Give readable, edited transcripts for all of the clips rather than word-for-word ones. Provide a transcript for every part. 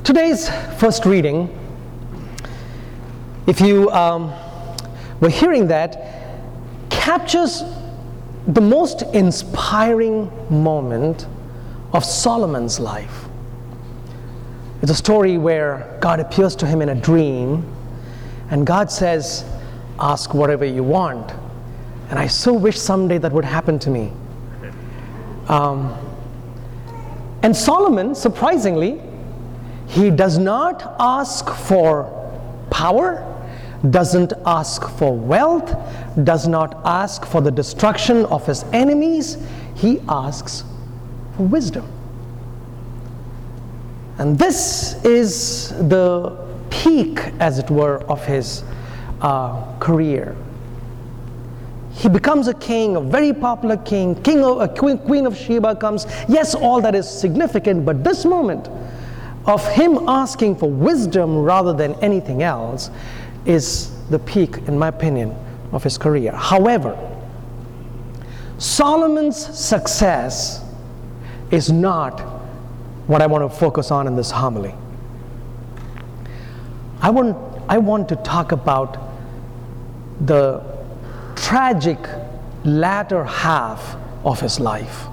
Today's first reading, if you were hearing that, captures the most inspiring moment of Solomon's life. It's a story where God appears to him in a dream, and God says, ask whatever you want. And I so wish someday that would happen to me. And Solomon, surprisingly, he does not ask for power, doesn't ask for wealth, does not ask for the destruction of his enemies. He asks for wisdom. And this is the peak, as it were, of his career. He becomes a king, a very popular king. Queen of Sheba comes. Yes, all that is significant, but this moment of him asking for wisdom rather than anything else is the peak, in my opinion, of his career. However, Solomon's success is not what I want to focus on in this homily. I want to talk about the tragic latter half of his life.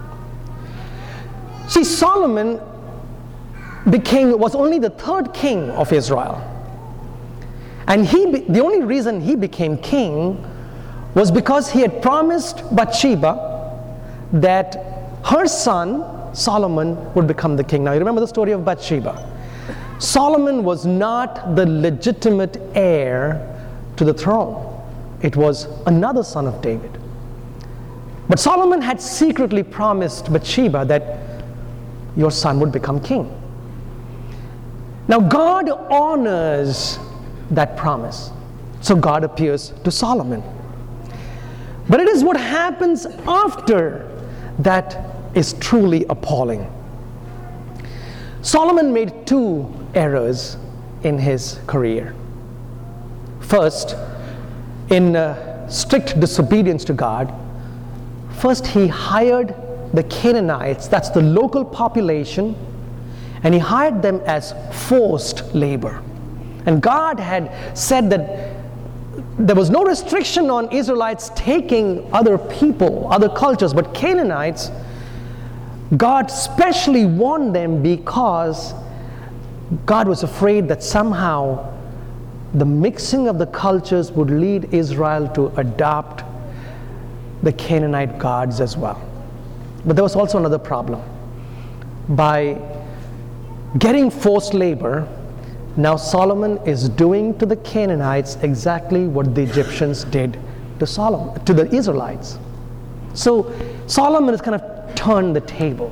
See, Solomon was only the third king of Israel. And the only reason he became king was because he had promised Bathsheba that her son, Solomon, would become the king. Now, you remember the story of Bathsheba. Solomon was not the legitimate heir to the throne. It was another son of David. But Solomon had secretly promised Bathsheba that your son would become king. Now God honors that promise. So God appears to Solomon. But it is what happens after that is truly appalling. Solomon made two errors in his career. First, in strict disobedience to God, first he hired the Canaanites, that's the local population, and he hired them as forced labor. And God had said that there was no restriction on Israelites taking other people, other cultures, but Canaanites, God specially warned them because God was afraid that somehow the mixing of the cultures would lead Israel to adopt the Canaanite gods as well. But there was also another problem. By getting forced labor, now Solomon is doing to the Canaanites exactly what the Egyptians did to the Israelites. So Solomon has kind of turned the table.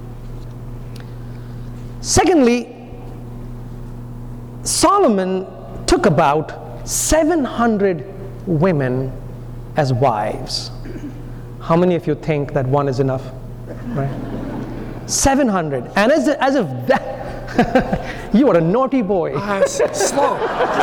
Secondly, Solomon took about 700 women as wives. How many of you think that one is enough? Right? 700. And as if that, you are a naughty boy. Slow.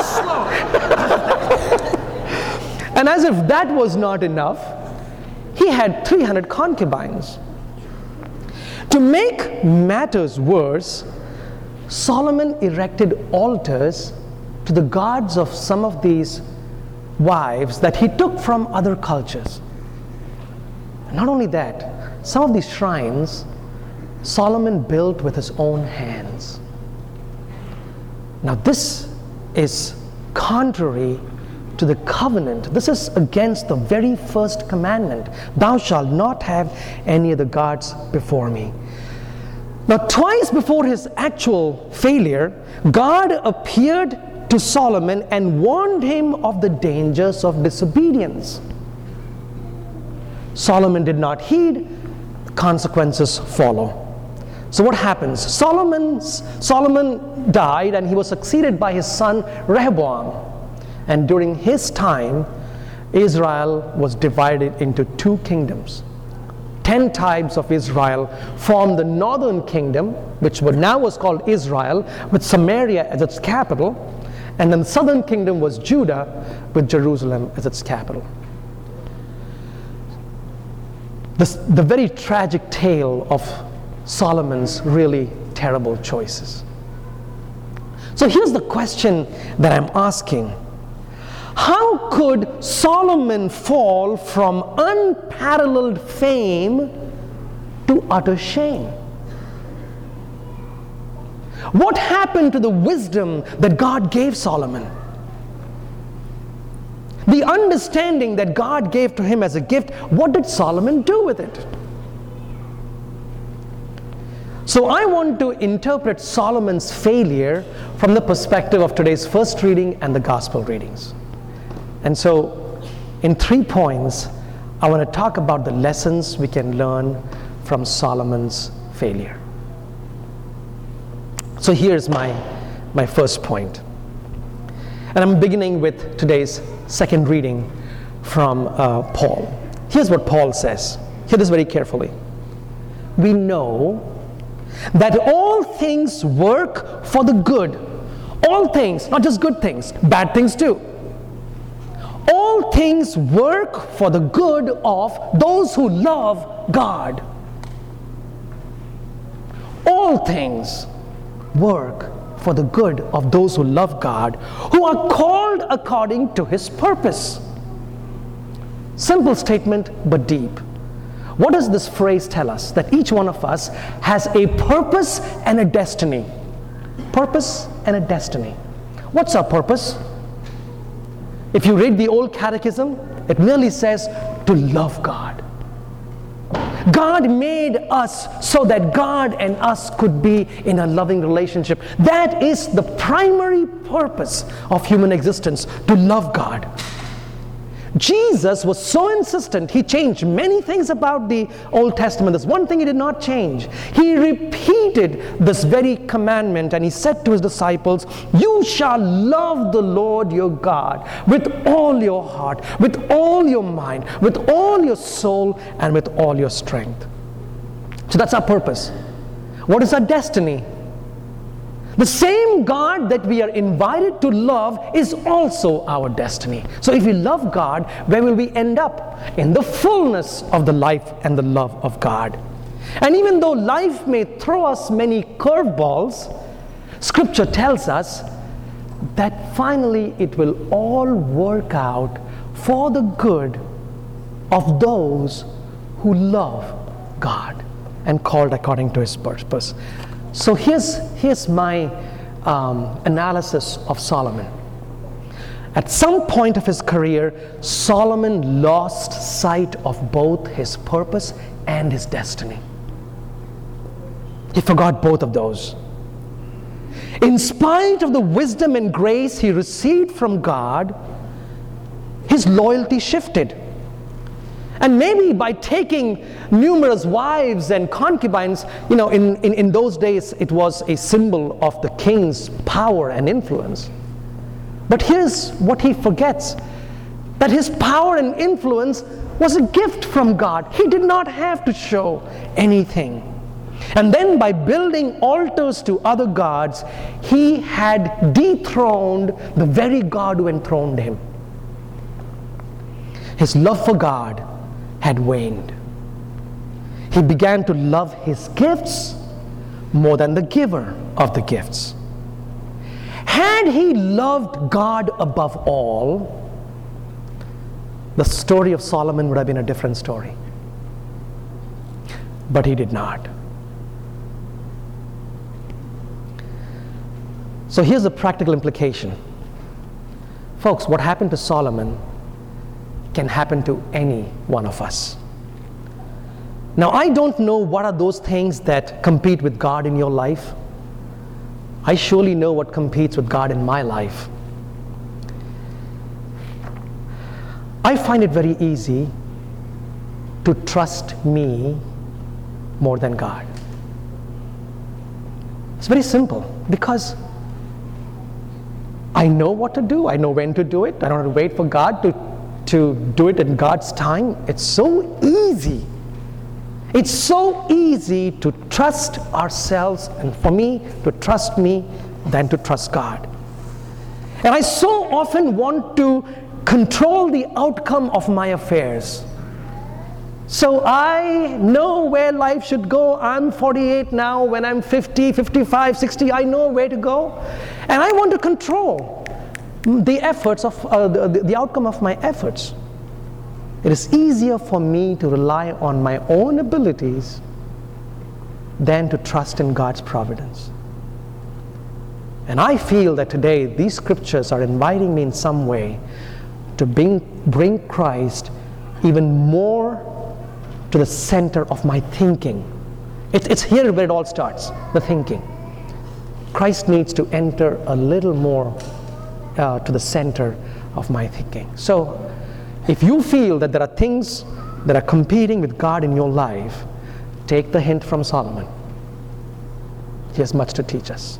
And as if that was not enough, he had 300 concubines. To make matters worse, Solomon erected altars to the gods of some of these wives that he took from other cultures. Not only that, some of these shrines Solomon built with his own hands. Now this is contrary to the covenant. This is against the very first commandment. Thou shalt not have any other gods before me. Now twice before his actual failure, God appeared to Solomon and warned him of the dangers of disobedience. Solomon did not heed, consequences follow. So what happens? Solomon died and he was succeeded by his son Rehoboam. And during his time, Israel was divided into two kingdoms. 10 tribes of Israel formed the northern kingdom, which now was called Israel, with Samaria as its capital. And then the southern kingdom was Judah, with Jerusalem as its capital. The very tragic tale of Solomon's really terrible choices. So here's the question that I'm asking. How could Solomon fall from unparalleled fame to utter shame? What happened to the wisdom that God gave Solomon? The understanding that God gave to him as a gift, what did Solomon do with it? So I want to interpret Solomon's failure from the perspective of today's first reading and the gospel readings. And so in 3 points, I want to talk about the lessons we can learn from Solomon's failure. So here's my first point. And I'm beginning with today's second reading from Paul. Here's what Paul says. Hear this very carefully. We know that all things work for the good. All things, not just good things, bad things too. All things work for the good of those who love God. All things work for the good of those who love God, who are called according to His purpose. Simple statement, but deep. What does this phrase tell us? That each one of us has a purpose and a destiny. Purpose and a destiny. What's our purpose? If you read the old catechism, it merely says to love God. God made us so that God and us could be in a loving relationship. That is the primary purpose of human existence, to love God. Jesus was so insistent, He changed many things about the Old Testament. There's one thing He did not change. He repeated this very commandment, and He said to His disciples, "You shall love the Lord your God with all your heart, with all your mind, with all your soul, and with all your strength." So that's our purpose. What is our destiny? The same God that we are invited to love is also our destiny. So if we love God, where will we end up? In the fullness of the life and the love of God. And even though life may throw us many curveballs, Scripture tells us that finally it will all work out for the good of those who love God and called according to His purpose. So here's my analysis of Solomon. At some point of his career, Solomon lost sight of both his purpose and his destiny. He forgot both of those. In spite of the wisdom and grace he received from God, his loyalty shifted. And maybe by taking numerous wives and concubines, in those days it was a symbol of the king's power and influence. But here's what he forgets, that his power and influence was a gift from God. He did not have to show anything. And then by building altars to other gods, he had dethroned the very God who enthroned him. His love for God had waned. He began to love his gifts more than the giver of the gifts. Had he loved God above all, the story of Solomon would have been a different story. But he did not. So here's the practical implication. Folks, what happened to Solomon can happen to any one of us. Now, I don't know what are those things that compete with God in your life. I surely know what competes with God in my life. I find it very easy to trust me more than God. It's very simple, because I know what to do. I know when to do it. I don't have to wait for God to do it in God's time. It's so easy. It's so easy to trust ourselves, and for me to trust me than to trust God. And I so often want to control the outcome of my affairs. So I know where life should go. I'm 48 now. When I'm 50, 55, 60, I know where to go. And I want to control the efforts of the outcome of my efforts. It is easier for me to rely on my own abilities than to trust in God's providence. And I feel that today these scriptures are inviting me in some way to bring Christ even more to the center of my thinking. It's here where it all starts, the thinking. Christ needs to enter a little more to the center of my thinking. So if you feel that there are things that are competing with God in your life, take the hint from Solomon. He has much to teach us.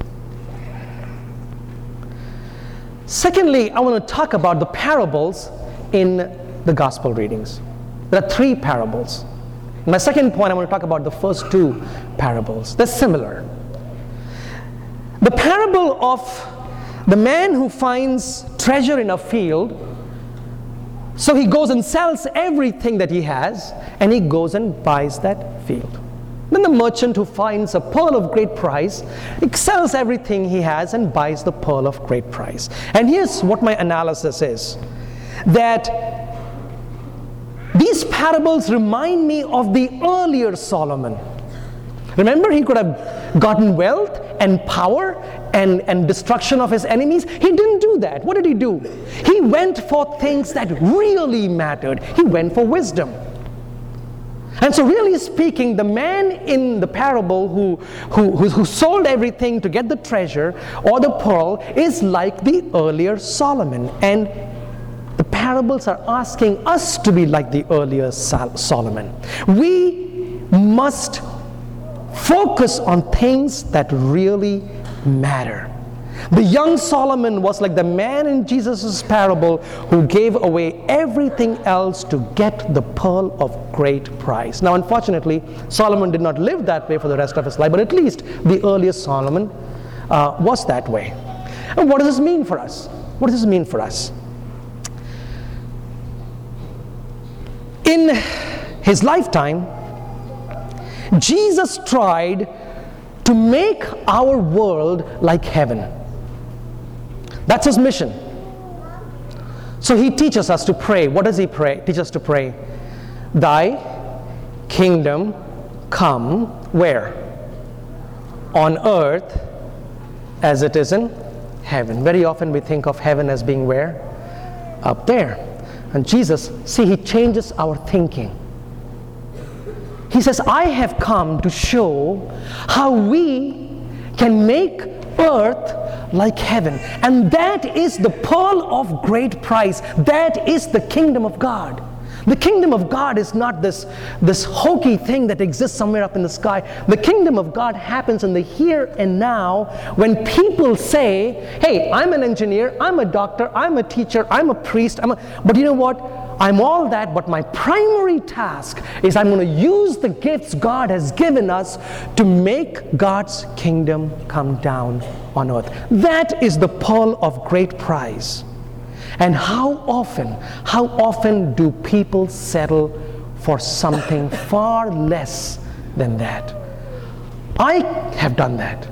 Secondly, I want to talk about the parables in the gospel readings. There are 3 parables. In my second point, I want to talk about the first 2 parables. They're similar. The parable of the man who finds treasure in a field, so he goes and sells everything that he has, and he goes and buys that field. Then the merchant who finds a pearl of great price, he sells everything he has and buys the pearl of great price. And here's what my analysis is, that these parables remind me of the earlier Solomon. Remember, he could have gotten wealth and power and destruction of his enemies. He didn't do that. What did he do? He went for things that really mattered. He went for wisdom. And so really speaking, the man in the parable who sold everything to get the treasure or the pearl is like the earlier Solomon. And the parables are asking us to be like the earlier Solomon. We must focus on things that really matter. The young Solomon was like the man in Jesus' parable who gave away everything else to get the pearl of great price. Now, unfortunately, Solomon did not live that way for the rest of his life, but at least the earliest Solomon was that way. And what does this mean for us? What does this mean for us? In his lifetime, Jesus tried to make our world like heaven. That's his mission. So he teaches us to pray. What does he pray? Teach us to pray. Thy kingdom come where? On earth as it is in heaven. Very often we think of heaven as being where? Up there. And Jesus, see, he changes our thinking. He says, I have come to show how we can make earth like heaven. And that is the pearl of great price. That is the kingdom of God. The kingdom of God is not this hokey thing that exists somewhere up in the sky. The kingdom of God happens in the here and now when people say, hey, I'm an engineer, I'm a doctor, I'm a teacher, I'm a priest, but you know what? I'm all that, but my primary task is I'm going to use the gifts God has given us to make God's kingdom come down on earth. That is the pearl of great price. And how often do people settle for something far less than that? I have done that.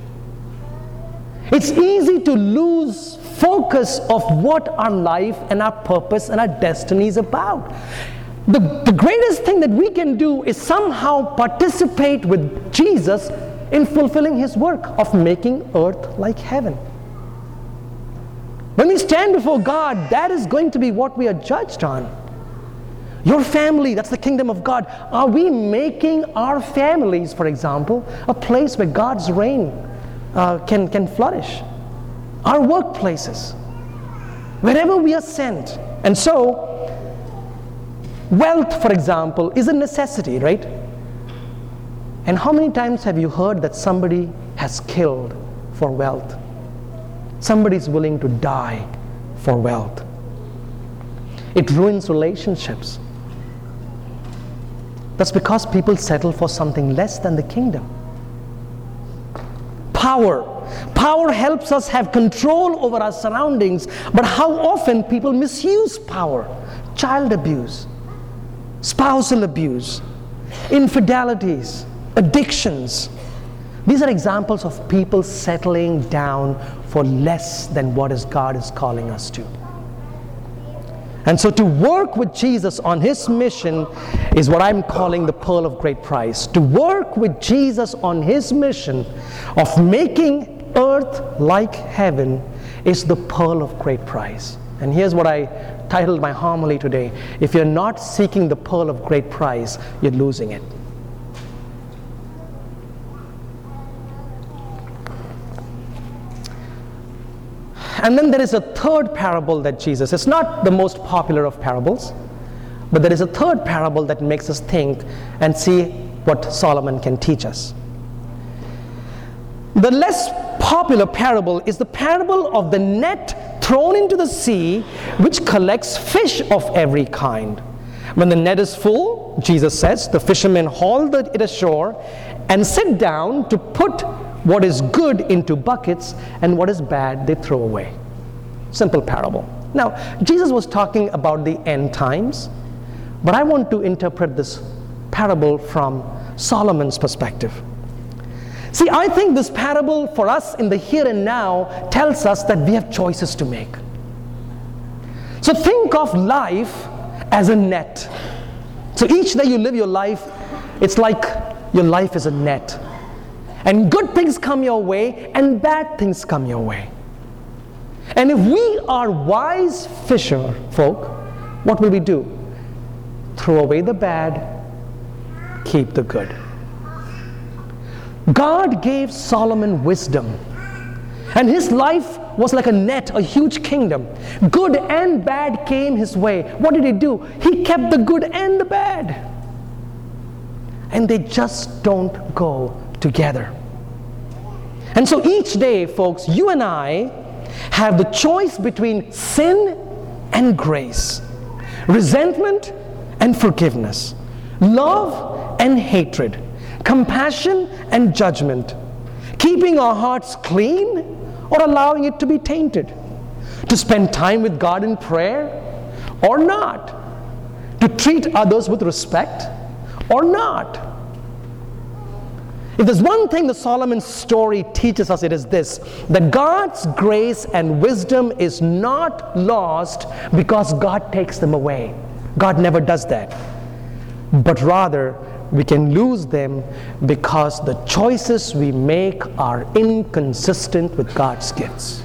It's easy to lose focus of what our life and our purpose and our destiny is about. The greatest thing that we can do is somehow participate with Jesus in fulfilling his work of making earth like heaven. When we stand before God, that is going to be what we are judged on. Your family, that's the kingdom of God. Are we making our families, for example, a place where God's reign can flourish? Our workplaces, wherever we are sent. And so, wealth, for example, is a necessity, right? And how many times have you heard that somebody has killed for wealth? Somebody's willing to die for wealth. It ruins relationships. That's because people settle for something less than the kingdom. Power. Power helps us have control over our surroundings, but how often people misuse power? Child abuse, spousal abuse, infidelities, addictions. These are examples of people settling down for less than what God is calling us to. And so to work with Jesus on his mission is what I'm calling the pearl of great price. To work with Jesus on his mission of making earth like heaven is the pearl of great price. And here's what I titled my homily today. If you're not seeking the pearl of great price, you're losing it. And then there is a third parable that Jesus, it's not the most popular of parables, but there is a third parable that makes us think and see what Solomon can teach us. The less popular parable is the parable of the net thrown into the sea, which collects fish of every kind. When the net is full, Jesus says, the fishermen haul it ashore and sit down to put what is good into buckets, and what is bad they throw away. Simple parable. Now, Jesus was talking about the end times, but I want to interpret this parable from Solomon's perspective. See, I think this parable for us in the here and now tells us that we have choices to make. So think of life as a net. So each day you live your life, it's like your life is a net. And good things come your way, and bad things come your way. And if we are wise fisher folk, what will we do? Throw away the bad, keep the good. God gave Solomon wisdom, and his life was like a net, a huge kingdom. Good and bad came his way. What did he do? He kept the good and the bad. And they just don't go together. And so each day, folks, you and I have the choice between sin and grace, resentment and forgiveness, love and hatred, compassion and judgment, keeping our hearts clean or allowing it to be tainted, to spend time with God in prayer or not, to treat others with respect or not. If there's one thing the Solomon story teaches us, it is this: that God's grace and wisdom is not lost because God takes them away. God never does that. But rather, we can lose them because the choices we make are inconsistent with God's gifts.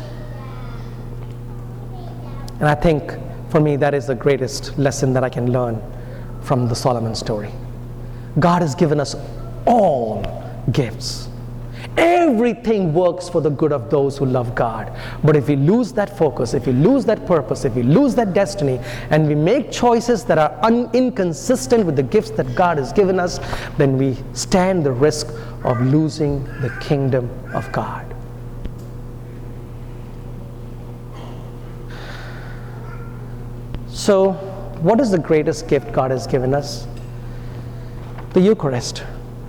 And I think, for me, that is the greatest lesson that I can learn from the Solomon story. God has given us all gifts. Everything works for the good of those who love God. But if we lose that focus, if we lose that purpose, if we lose that destiny, and we make choices that are inconsistent with the gifts that God has given us, then we stand the risk of losing the kingdom of God. So, what is the greatest gift God has given us? The Eucharist.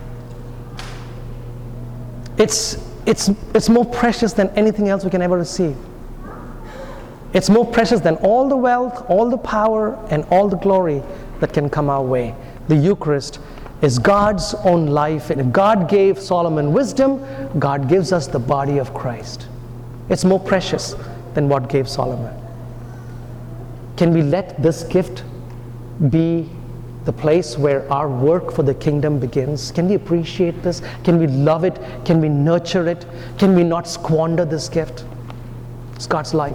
It's more precious than anything else we can ever receive. It's more precious than all the wealth, all the power, and all the glory that can come our way. The Eucharist is God's own life. And if God gave Solomon wisdom, God gives us the body of Christ. It's more precious than what gave Solomon. Can we let this gift be the place where our work for the kingdom begins? Can we appreciate this? Can we love it? Can we nurture it? Can we not squander this gift? It's God's life.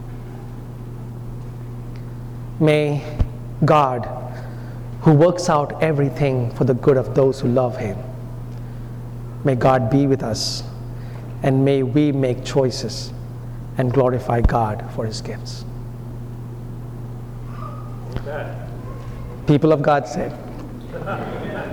May God, who works out everything for the good of those who love Him, may God be with us, and may we make choices and glorify God for His gifts. Amen. People of God said.